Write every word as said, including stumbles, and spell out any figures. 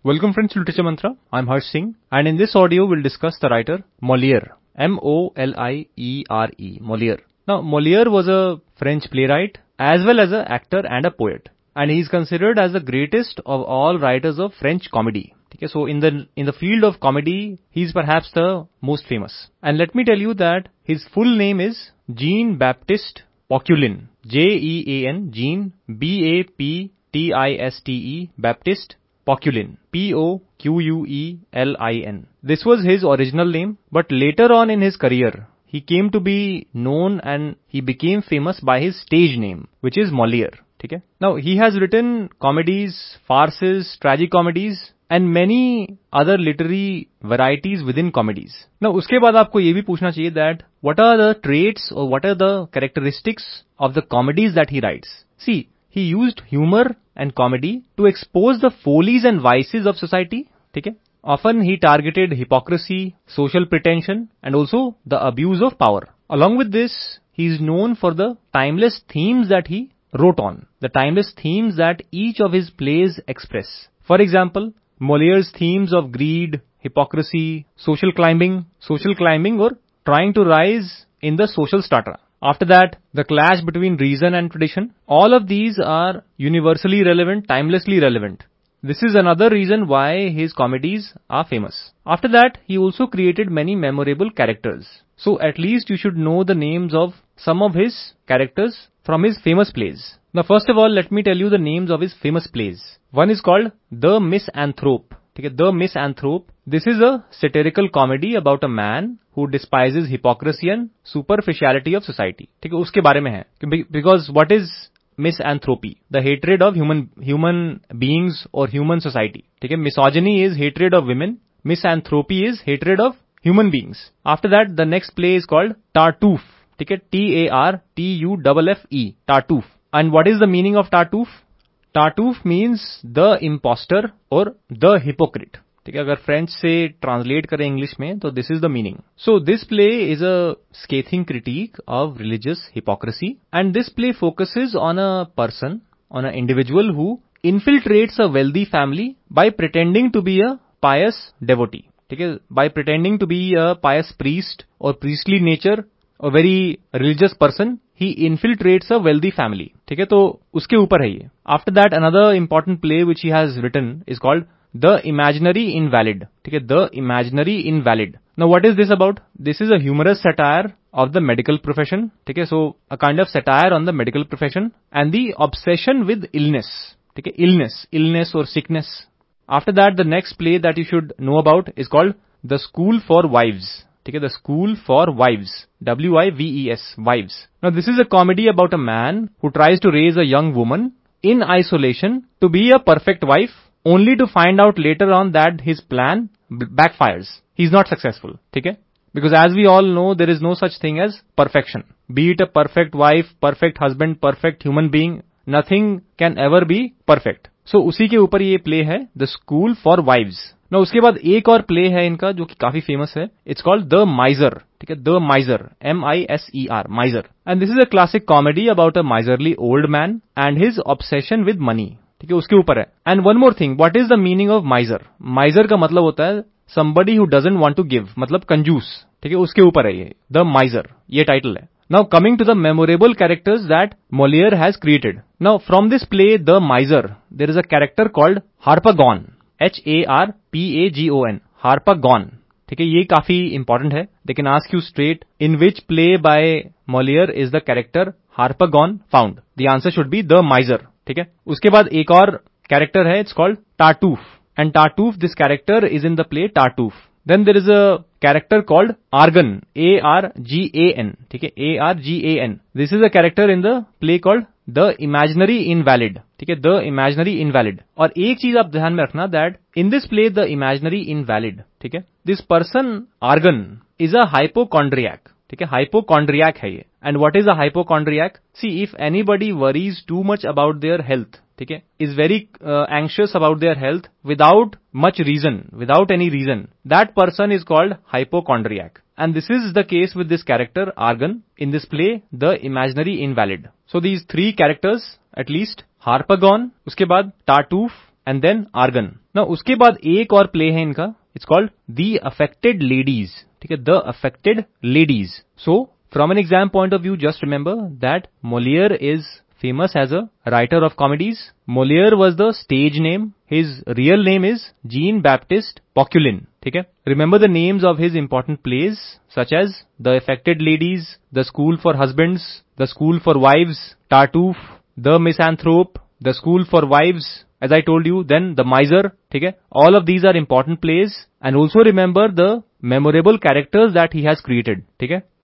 Welcome friends to Literature Mantra. I'm Harsh Singh and in this audio we'll discuss the writer Molière. M O L I E R E. Molière. Now Molière was a French playwright as well as an actor and a poet. And he is considered as the greatest of all writers of French comedy. Okay, so in the in the field of comedy, he is perhaps the most famous. And let me tell you that his full name is Jean-Baptiste Poquelin. J E A N, Jean, B A P T I S T E, Baptiste Poquelin. P O Q U E L I N. This was his original name, but later on in his career, he came to be known and he became famous by his stage name, which is Molière. Okay? Now, he has written comedies, farces, tragicomedies, and many other literary varieties within comedies. Now, उसके बाद आपको ये भी पूछना चाहिए that what are the traits or what are the characteristics of the comedies that he writes? See, he used humor and comedy to expose the follies and vices of society. ठीक है? Often he targeted hypocrisy, social pretension, and also the abuse of power. Along with this, he is known for the timeless themes that he wrote on, the timeless themes that each of his plays express. For example, Molière's themes of greed, hypocrisy, social climbing, social climbing or trying to rise in the social strata. After that, the clash between reason and tradition. All of these are universally relevant, timelessly relevant. This is another reason why his comedies are famous. After that, he also created many memorable characters. So at least you should know the names of some of his characters from his famous plays. Now first of all, let me tell you the names of his famous plays. One is called The Misanthrope. Okay, The Misanthrope. This is a satirical comedy about a man who despises hypocrisy and superficiality of society. ठीक है, उसके बारे में है. Because what is misanthropy? The hatred of human human beings or human society. ठीक है, misogyny is hatred of women. Misanthropy is hatred of human beings. After that, the next play is called Tartuffe. ठीक है, T A R T U F F E. Tartuffe. And what is the meaning of Tartuffe? Tartuffe means the imposter or the hypocrite. ठीक है, अगर French से translate करें English में तो this is the meaning. So this play is a scathing critique of religious hypocrisy and this play focuses on a person, on a individual who infiltrates a wealthy family by pretending to be a pious devotee. ठीक है, by pretending to be a pious priest और priestly nature, a very religious person, he infiltrates a wealthy family. ठीक है, तो उसके ऊपर है ये. After that, another important play which he has written is called The Imaginary Invalid. ठीक है, The Imaginary Invalid. Now, what is this about? This is a humorous satire of the medical profession. ठीक है, so a kind of satire on the medical profession and the obsession with illness. ठीक है, illness, illness or sickness. After that, the next play that you should know about is called The School for Wives. ठीक है, The School for Wives. W I V E S, Wives. Now, this is a comedy about a man who tries to raise a young woman in isolation to be a perfect wife, only to find out later on that his plan backfires. He's not successful. ठीक है? Because as we all know, there is no such thing as perfection. Be it a perfect wife, perfect husband, perfect human being, nothing can ever be perfect. So, उसी के ऊपर ये play है, The School for Wives. Now, उसके बाद एक और play है इनका जो कि काफी फेमस है. It's called the miser. ठीक है, the miser, M I S E R, miser. And this is a classic comedy about a miserly old man and his obsession with money. ठीक है, उसके ऊपर है. And one more thing, what is the meaning of miser? Miser का मतलब होता है somebody who doesn't want to give, मतलब कंजूस. ठीक है, उसके ऊपर है ये, द माइजर, ये टाइटल है. Now coming to the memorable characters that Molière has created. Now from this play, The Miser, there is a character called Harpagon. H A R P A G O N. Harpagon. ठीक है, ये काफी important है. They can ask you straight, in which play by Molière is the character Harpagon found? The answer should be The Miser. ठीक है, उसके बाद एक और character है, it's called Tartuffe. And Tartuffe, this character is in the play Tartuffe. Then there is a character called Argan, A R G A N. ठीक है, A R G A N. This is a character in the play called The Imaginary Invalid. ठीक है, The Imaginary Invalid. और एक चीज आप ध्यान में रखना that in this play The Imaginary Invalid, ठीक है, this person Argan is a hypochondriac. ठीक है, hypochondriac है ये. And what is a hypochondriac? See, if anybody worries too much about their health, ठीक है, is very uh, anxious about their health without much reason, without any reason, that person is called hypochondriac. And this is the case with this character Argan in this play The Imaginary Invalid. So these three characters, at least Harpagon, उसके बाद Tartuffe and then argan. Now उसके बाद एक और play है इनका, it's called The Affected Ladies. ठीक है, The Affected Ladies. So from an exam point of view, just remember that Molière is famous as a writer of comedies. Molière was the stage name. His real name is Jean-Baptiste Poquelin. ठीक है, remember the names of his important plays such as The Affected Ladies, The School for Husbands, The School for Wives, Tartuffe, The Misanthrope, The School for Wives, as I told you, then The Miser. ठीक है, all of these are important plays and also remember the memorable characters that he has created. ठीक है.